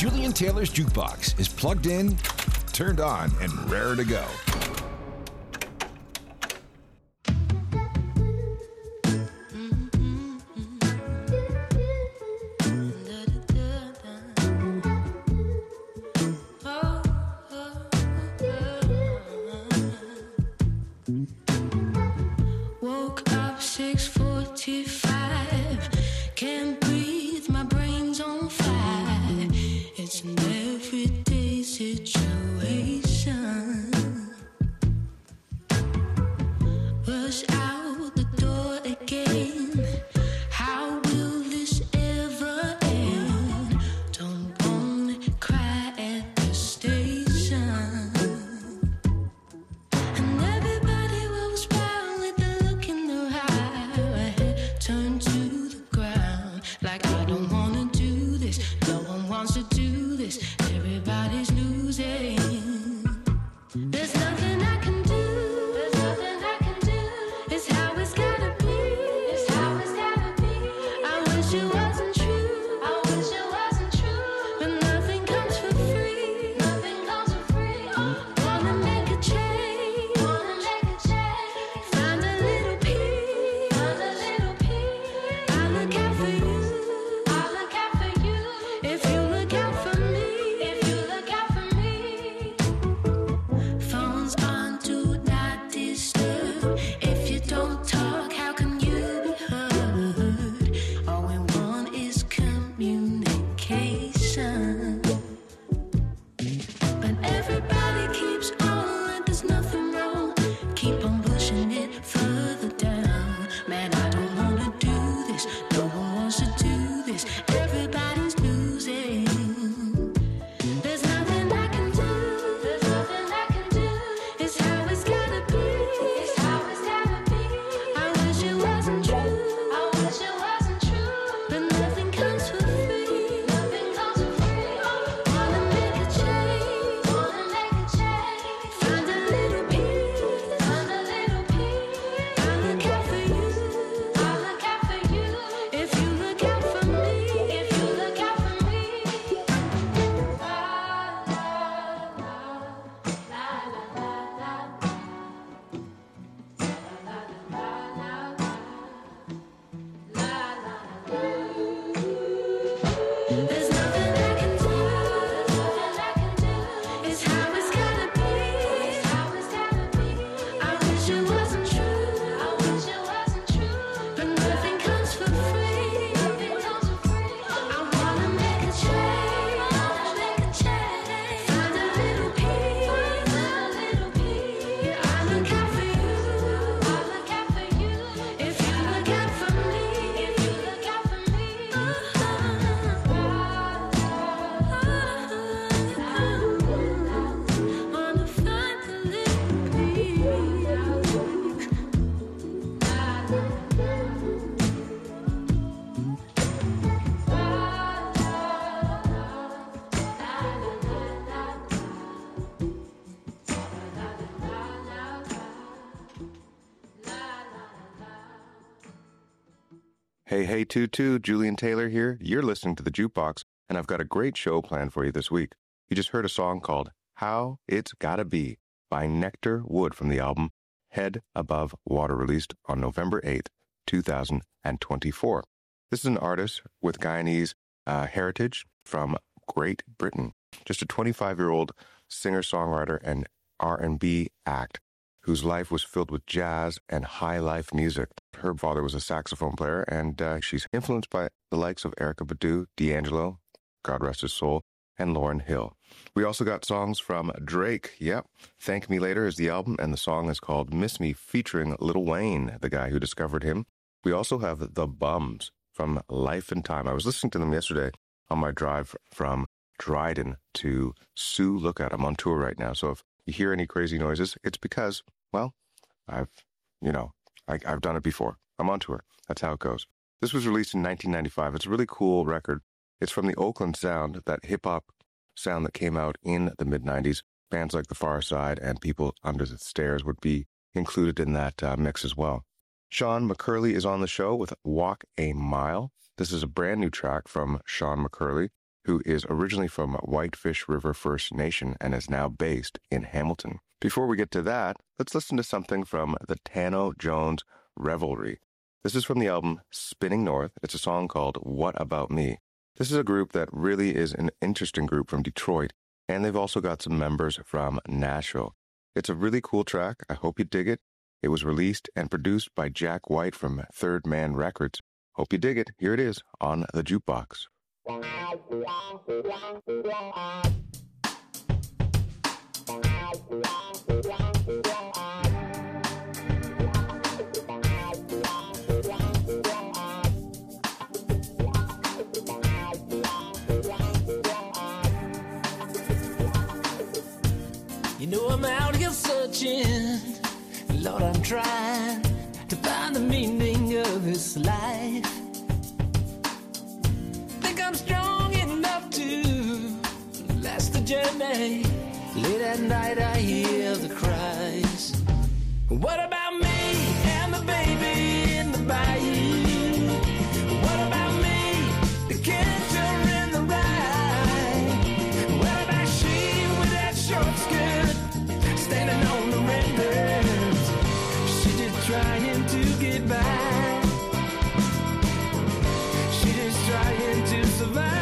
Julian Taylor's Jukebox is plugged in, turned on, and raring to go. Woke up 6:45, can't breathe, my brain's on fire. It's an everyday situation. Rush out the door again. How will this ever end? Don't wanna cry at the station. And everybody walks by with a look in their eye. My head turned to the ground, like I don't wanna do this. No one wants to do this. Everybody's losing. There's nothing I can do. There's nothing I can do. It's how it's gotta be. It's how it's gotta be. I wish it wasn't true. I wish it wasn't true. But nothing comes for free. Nothing comes for free. Wanna make a change. Wanna make a change. Find a little peace. Find a little peace. I look out for you. I look out for you. If you look out for me. If you look out for me. Phones on do not disturb. If you don't talk, how can you be heard? All we want is communication. But everybody keeps on like there's nothing wrong. Keep on pushing it further down. Man, I don't wanna do this. No one wants to do this. Everybody's losing. There's nothing I can do. There's nothing I can do. It's how it's gotta be. It's how it's gotta be. I wish it wasn't true. I wish it wasn't true. But nothing comes for free. Nothing comes for free. Wanna make a change. Wanna make a change. Find a little peace. Find a little peace. I look out for you. I look out for you. If you look out for me. If you look out for me. There's nothing I can do. There's nothing I can do. It's how it's gotta be. It's how it's gotta be. I wish it wasn't true. I wish it wasn't true. But nothing comes for free. Nothing comes for free. I wanna make a change. Wanna make a change. Find a little peace. Find a little peace. Yeah, I look out for you. I look out for you. If you look out for me. If you look out for me. Wanna find a little peace. Hey, hey, Tutu, Julian Taylor here. You're listening to The Jukebox, and I've got a great show planned for you this week. You just heard a song called How It's Gotta Be by Nectar Wood from the album Head Above Water, released on November 8th, 2024. This is an artist with Guyanese heritage from Great Britain. Just a 25-year-old singer-songwriter and R&B act whose life was filled with jazz and high life music. Her father was a saxophone player, and she's influenced by the likes of Erykah Badu, D'Angelo, God rest his soul, and Lauryn Hill. We also got songs from Drake. Yep, Thank Me Later is the album, and the song is called Miss Me, featuring Lil Wayne, the guy who discovered him. We also have The Bums from Life and Time. I was listening to them yesterday on my drive from Dryden to Sioux Lookout. I'm on tour right now, so if you hear any crazy noises, it's because, well, I've done it before. I'm on tour. That's how it goes. This was released in 1995. It's a really cool record. It's from the Oakland sound, that hip-hop sound that came out in the mid-90s. Bands like The Far Side and People Under the Stairs would be included in that mix as well. Sean McCurley is on the show with Walk a Mile. This is a brand new track from Sean McCurley. who is originally from Whitefish River First Nation and is now based in Hamilton. Before we get to that, let's listen to something from the Tano Jones Revelry. This is from the album Spinning North. It's a song called What About Me? This is a group that really is an interesting group from Detroit, and they've also got some members from Nashville. It's a really cool track. I hope you dig it. It was released and produced by Jack White from Third Man Records. Hope you dig it. Here it is on the Jukebox. You know I'm out here searching, Lord, I'm trying to find the meaning of this life. Think I'm strong enough to last the journey. Late at night I hear the cries. What about me and the baby in the bayou? What about me, the catcher in the rye? What about she with that short skirt, standing on the rampart? She just trying to get by. She just trying to survive.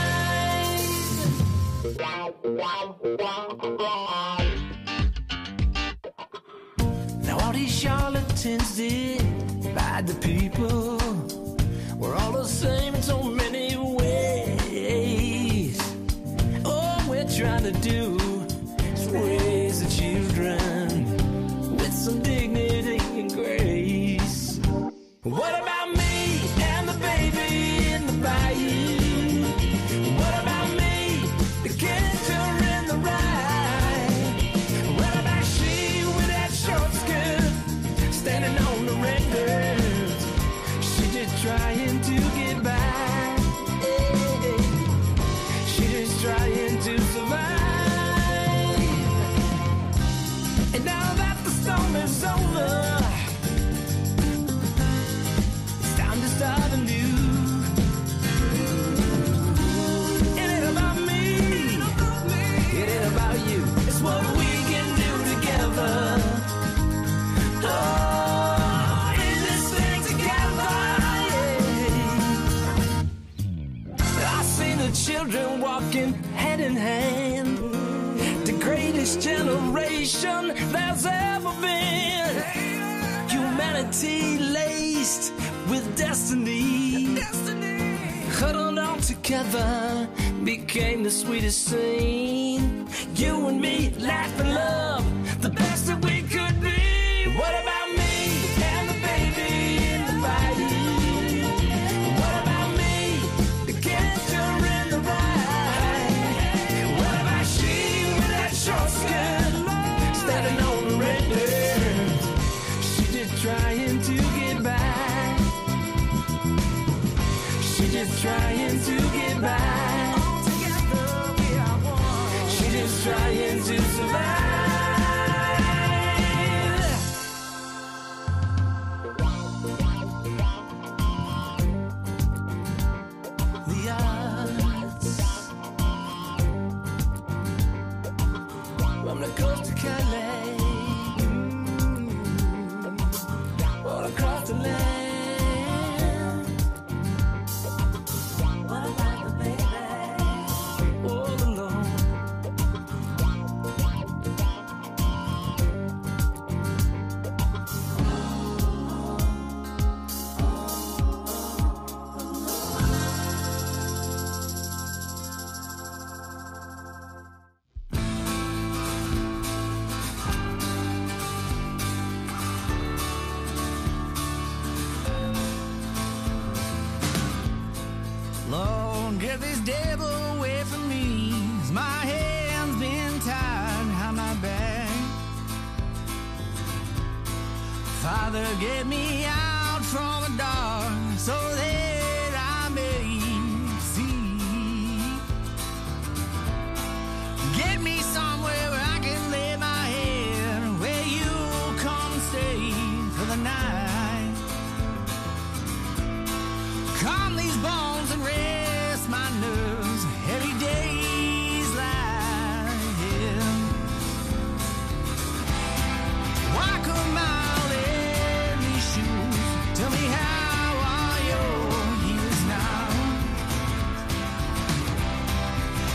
Now all these charlatans divide the people. We're all the same in so many ways. All we're trying to do is raise the children with some dignity and grace. What about me and the baby in the bayou? What about me, the catcher in the rye? What about she with that short skirt, standing on the red dirt? She just trying to get by. She just trying to survive. And now that the storm is over, it's time to start anew. It ain't about me, it ain't about you. It's what we can do together. Oh, in this thing together, yeah. I see the children walking hand in hand, the greatest generation there's ever been. Humanity laced with destiny, huddled all together, became the sweetest scene. You and me, life and love, the best that we could be. What about me and the baby in the bayou? What about me, the catcher in the rye? What about she with that short skirt, standing on the red dirt? She just trying to get by. She just trying to get by. She just trying to survive. The odds from the coast to Calais, all across the land. What about the baby all alone? Lord, get this devil away from me. 'Cause my hands been tied behind my back. Father, get me out from the dark so that I may see. Get me somewhere where I can lay my head, where you'll come and stay for the night. Calm these bones and rest my nerves.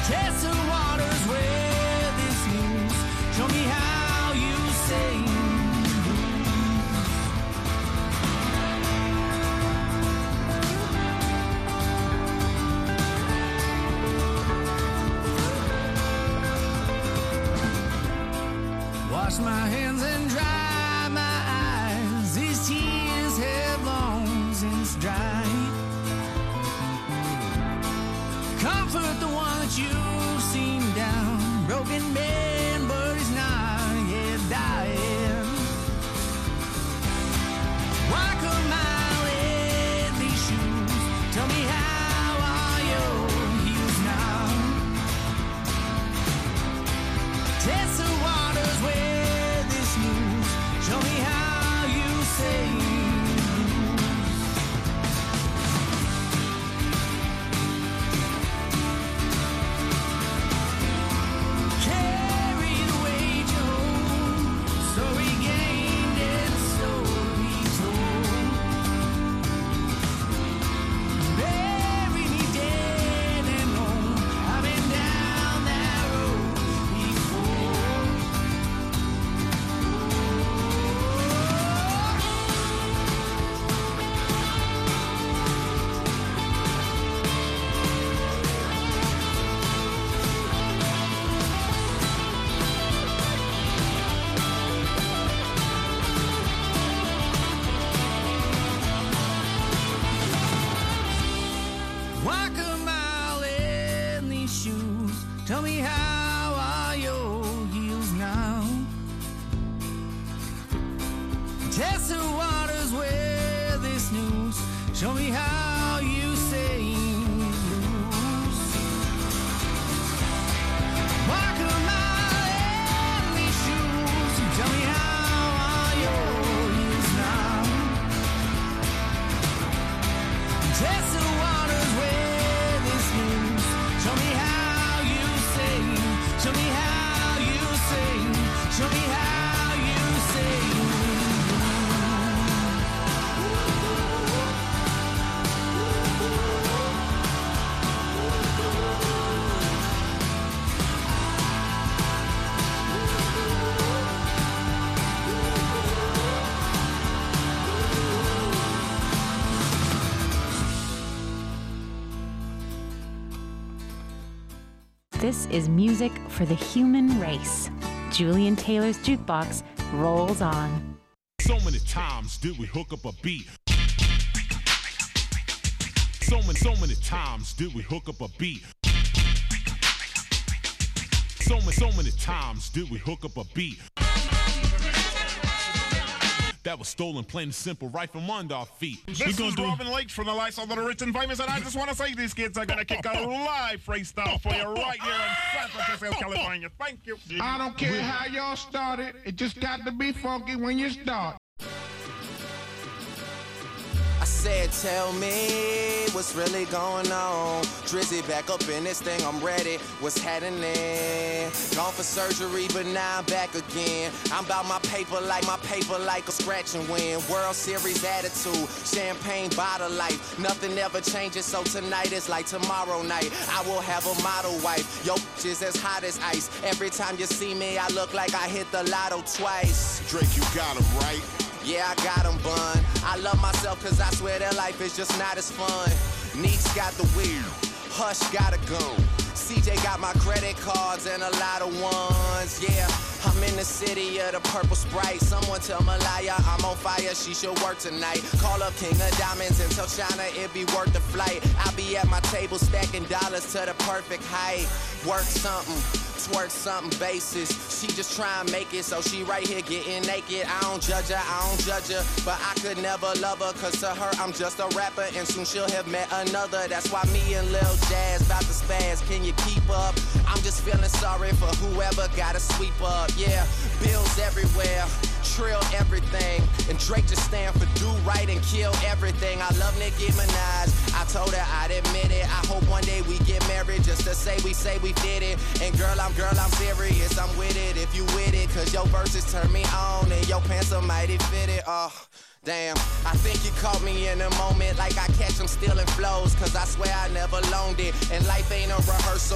Test the waters with this news. Show me how you say. Wash my hands and dry my eyes. These tears have long since dried. Comfort the one that you've seen down. Broken man, but he's not yet dying. Walk a mile in these shoes. Tell me how are your heels now? Test the waters with this news. Show me how you say. Carry the weight you hold. Story gained and story told. Bury me dead and old. I've been down that road before. Walk a mile in these shoes. Tell me how are your heels now? Test the waters with this news. Show me how you say lose. Walk a mile in these shoes. Tell me how are your heels now? Test the waters with this news. Show me how you sing. Show me how you sing. Show me how you sing. This is music for the human race. Julian Taylor's Jukebox rolls on. So many times did we hook up a beat. So many times did we hook up a beat. So many times did we hook up a beat. That was stolen, plain and simple, right from under our feet. This is Robin Lake from the Lights of the Rich and Famous, and I just want to say these kids are going to kick a live freestyle for you right here in San Francisco, California. Thank you. I don't care how y'all started, it just got to be funky when you start. I said, tell me what's really going on. Drizzy back up in this thing, I'm ready. What's happening? Gone for surgery, but now I'm back again. I'm about my paper like a scratch and win. World Series attitude, champagne bottle life. Nothing ever changes, so tonight is like tomorrow night. I will have a model wife. Yo, she's as hot as ice. Every time you see me, I look like I hit the lotto twice. Drake, you got him, right? Yeah, I got him, bun. I love myself cause I swear that life is just not as fun. Neeks got the weed, Hush got a gun. CJ got my credit cards and a lot of ones, yeah. I'm in the city of the purple Sprite. Someone tell Malaya I'm on fire, she should work tonight. Call up King of Diamonds and tell China it be worth the flight. I'll be at my table stacking dollars to the perfect height. Work something, twerk something basis. She just try and make it, so she right here getting naked. I don't judge her, but I could never love her, cause to her I'm just a rapper and soon she'll have met another. That's why me and Lil Jazz about to spaz. Can you keep up? I'm just feeling sorry for whoever gotta sweep up. Yeah, bills everywhere, trill everything, and Drake just stand for do right and kill everything. I love Nicki Minaj, I told her I'd admit it. I hope one day we get married just to say we did it. And girl, I'm serious, I'm with it if you with it, cause your verses turn me on and your pants are mighty fitted. Oh, damn, I think you caught me in a moment like I catch them stealing flows, cause I swear I never loaned it. And life ain't a rehearsal, the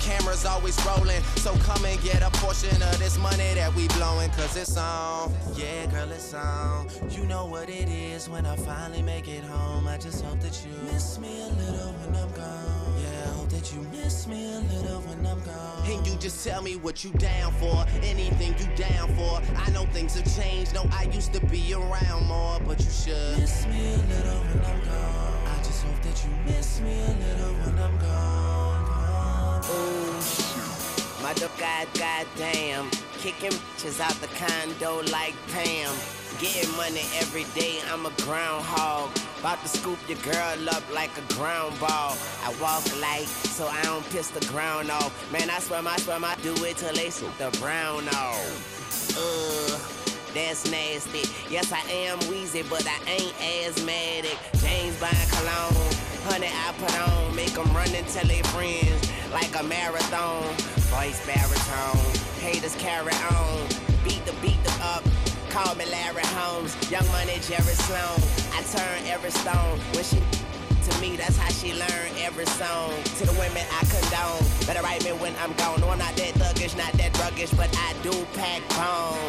camera's always rolling. So come and get a portion of this money that we blowing, cause it's on. Yeah, girl, it's on. You know what it is when I finally make it home. I just hope that you miss me a little when I'm gone. Yeah, I hope that you miss me a little when I'm gone. And you just tell me what you down for, anything you down for. I know things have changed, no, I used to be around more, but you should miss me a little when I'm gone. I just hope that you miss me a little when I'm gone. Ooh, my goddamn, kicking bitches out the condo like Pam. Getting money every day, I'm a groundhog. About to scoop your girl up like a ground ball. I walk light, so I don't piss the ground off. Man, I swear I do it till they shoot the brown off. That's nasty. Yes, I am wheezy, but I ain't asthmatic. James Bond cologne, honey I put on. Make them run and tell their friends like a marathon. Voice baritone, haters carry on. Beat the up. Call me Larry Holmes, Young Money, Jerry Sloan. I turn every stone. When she to me, that's how she learned every song. To the women I condone, better write me when I'm gone. No, I'm not that thuggish, not that ruggish, but I do pack bone.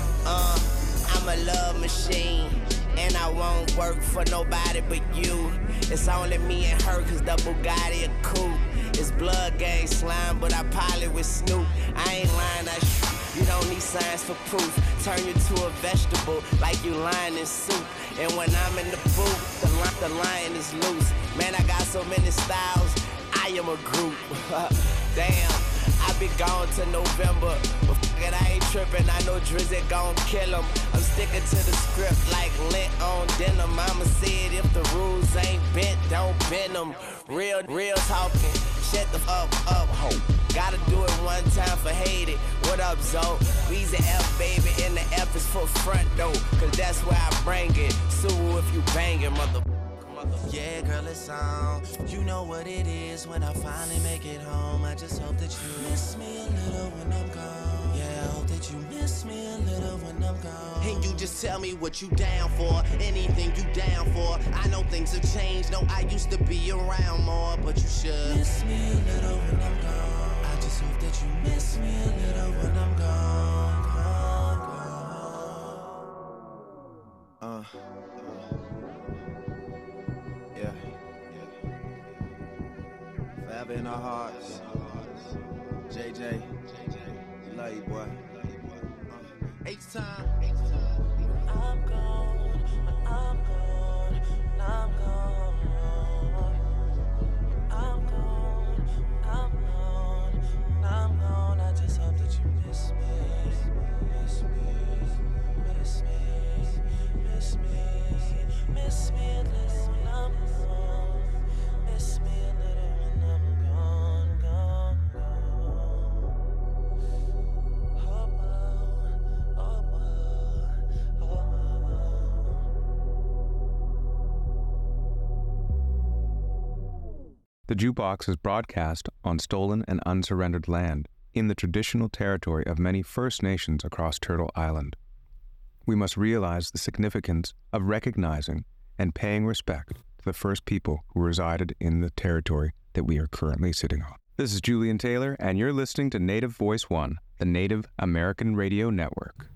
I'm a love machine, and I won't work for nobody but you. It's only me and her, cause the Bugatti a coupe. It's blood gang slime, but I pilot with Snoop. I ain't lying, you don't need science for proof. Turn you to a vegetable like you lying in soup. And when I'm in the booth, the lion is loose. Man, I got so many styles, I am a group. Damn, I be gone to November. But f*** it, I ain't tripping, I know Drizzy gon' kill him. I'm sticking to the script like lint on denim. Mama said if the rules ain't bent, don't bend them. Real talking, shut the up, ho. Gotta do it one time for hate it. What up, Zoe? Weezy F, baby, and the F is for front door, cause that's where I bring it. Sue if you bangin', mother. Yeah, girl, it's on. You know what it is when I finally make it home. I just hope that you miss me a little when I'm gone. Yeah, I hope that you miss me a little when I'm gone. And you just tell me what you down for, anything you down for. I know things have changed, no, I used to be around more, but you should miss me a little when I'm gone. I just hope that you miss me a little when I'm gone. Yeah. Forever in our hearts. JJ, we love you, boy. H-time. I'm gone, I'm gone, I'm gone. I'm gone, I'm gone, I'm gone. I just hope that you miss me, miss me, miss me, miss me, miss me a little when I'm gone. Miss me a little when I'm gone, gone, gone. The Jukebox is broadcast on stolen and unsurrendered land in the traditional territory of many First Nations across Turtle Island. We must realize the significance of recognizing and paying respect to the first people who resided in the territory that we are currently sitting on. This is Julian Taylor, and you're listening to Native Voice One, the Native American Radio Network.